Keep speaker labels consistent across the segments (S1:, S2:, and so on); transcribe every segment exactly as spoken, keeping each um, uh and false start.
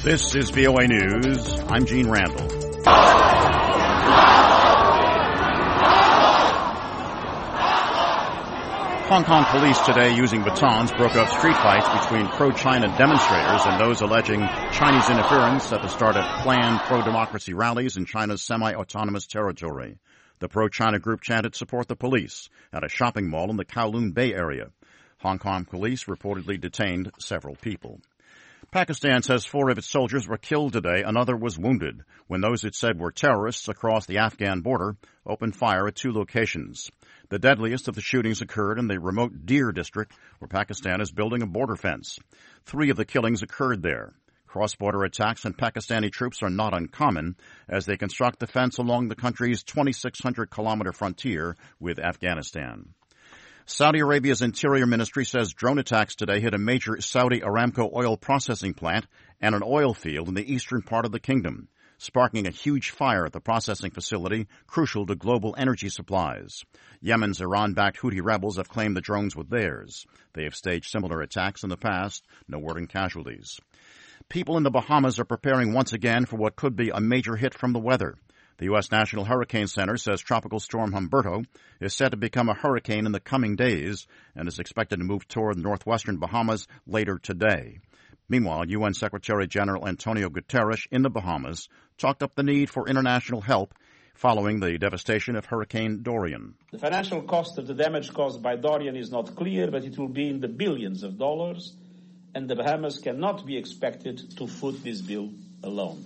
S1: This is V O A News. I'm Gene Randall. Hong Kong police today, using batons, broke up street fights between pro-China demonstrators and those alleging Chinese interference at the start of planned pro-democracy rallies in China's semi-autonomous territory. The pro-China group chanted support the police at a shopping mall in the Kowloon Bay area. Hong Kong police reportedly detained several people. Pakistan says four of its soldiers were killed today. Another was wounded when those it said were terrorists across the Afghan border opened fire at two locations. The deadliest of the shootings occurred in the remote Deer district, where Pakistan is building a border fence. Three of the killings occurred there. Cross-border attacks on Pakistani troops are not uncommon as they construct the fence along the country's twenty-six hundred kilometer frontier with Afghanistan. Saudi Arabia's Interior Ministry says drone attacks today hit a major Saudi Aramco oil processing plant and an oil field in the eastern part of the kingdom, sparking a huge fire at the processing facility crucial to global energy supplies. Yemen's Iran-backed Houthi rebels have claimed the drones were theirs. They have staged similar attacks in the past. No word on casualties. People in the Bahamas are preparing once again for what could be a major hit from the weather. The U S National Hurricane Center says Tropical Storm Humberto is set to become a hurricane in the coming days and is expected to move toward northwestern Bahamas later today. Meanwhile, U N Secretary General Antonio Guterres in the Bahamas talked up the need for international help following the devastation of Hurricane Dorian.
S2: The financial cost of the damage caused by Dorian is not clear, but it will be in the billions of dollars, and the Bahamas cannot be expected to foot this bill alone.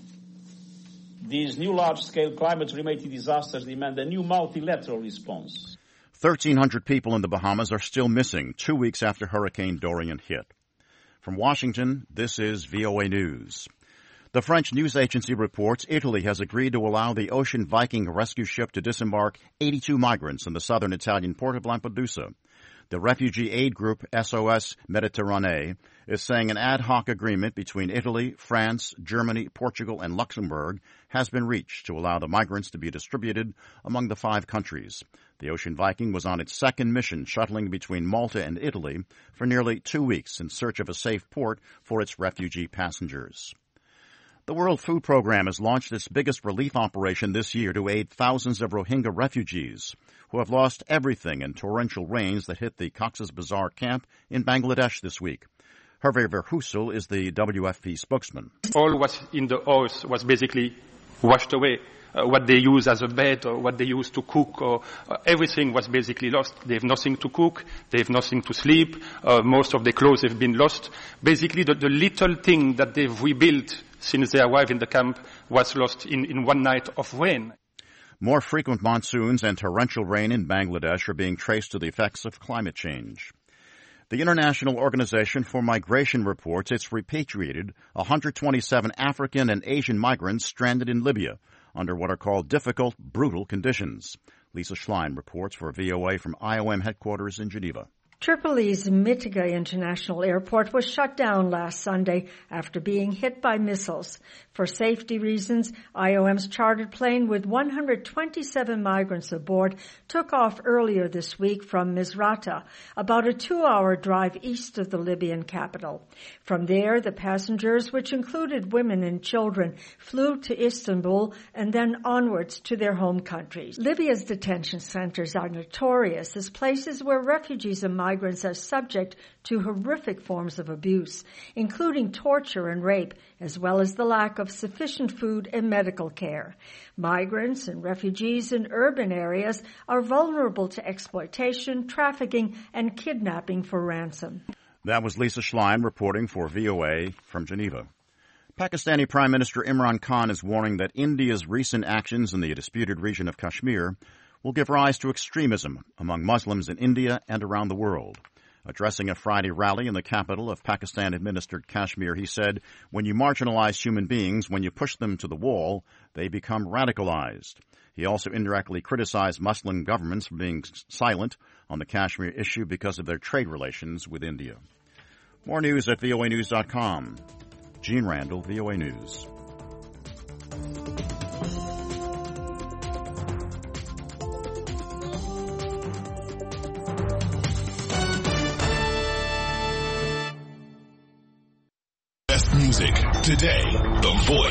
S2: These new large-scale climate-related disasters demand a new multilateral response.
S1: thirteen hundred people in the Bahamas are still missing two weeks after Hurricane Dorian hit. From Washington, this is V O A News. The French news agency reports Italy has agreed to allow the Ocean Viking rescue ship to disembark eighty-two migrants in the southern Italian port of Lampedusa. The refugee aid group S O S Mediterranee is saying an ad hoc agreement between Italy, France, Germany, Portugal, and Luxembourg has been reached to allow the migrants to be distributed among the five countries. The Ocean Viking was on its second mission, shuttling between Malta and Italy for nearly two weeks in search of a safe port for its refugee passengers. The World Food Program has launched its biggest relief operation this year to aid thousands of Rohingya refugees who have lost everything in torrential rains that hit the Cox's Bazar camp in Bangladesh this week. Hervé Verheussel is the W F P spokesman.
S3: All was in the house was basically washed away. Uh, what they use as a bed or what they use to cook, or uh, everything was basically lost. They have nothing to cook. They have nothing to sleep. Uh, most of their clothes have been lost. Basically, the, the little thing that they've rebuilt since they arrived in the camp was lost in, in one night of rain.
S1: More frequent monsoons and torrential rain in Bangladesh are being traced to the effects of climate change. The International Organization for Migration reports it's repatriated one hundred twenty-seven African and Asian migrants stranded in Libya under what are called difficult, brutal conditions. Lisa Schlein reports for V O A from I O M headquarters in Geneva.
S4: Tripoli's Mitiga International Airport was shut down last Sunday after being hit by missiles. For safety reasons, I O M's chartered plane with one hundred twenty-seven migrants aboard took off earlier this week from Misrata, about a two-hour drive east of the Libyan capital. From there, the passengers, which included women and children, flew to Istanbul and then onwards to their home countries. Libya's detention centers are notorious as places where refugees and migrants are subject to horrific forms of abuse, including torture and rape, as well as the lack of sufficient food and medical care. Migrants and refugees in urban areas are vulnerable to exploitation, trafficking, and kidnapping for ransom.
S1: That was Lisa Schlein reporting for V O A from Geneva. Pakistani Prime Minister Imran Khan is warning that India's recent actions in the disputed region of Kashmir will give rise to extremism among Muslims in India and around the world. Addressing a Friday rally in the capital of Pakistan-administered Kashmir, he said, "When you marginalize human beings, when you push them to the wall, they become radicalized." He also indirectly criticized Muslim governments for being silent on the Kashmir issue because of their trade relations with India. More news at V O A news dot com. Gene Randall, V O A News.
S5: Music today. The voice.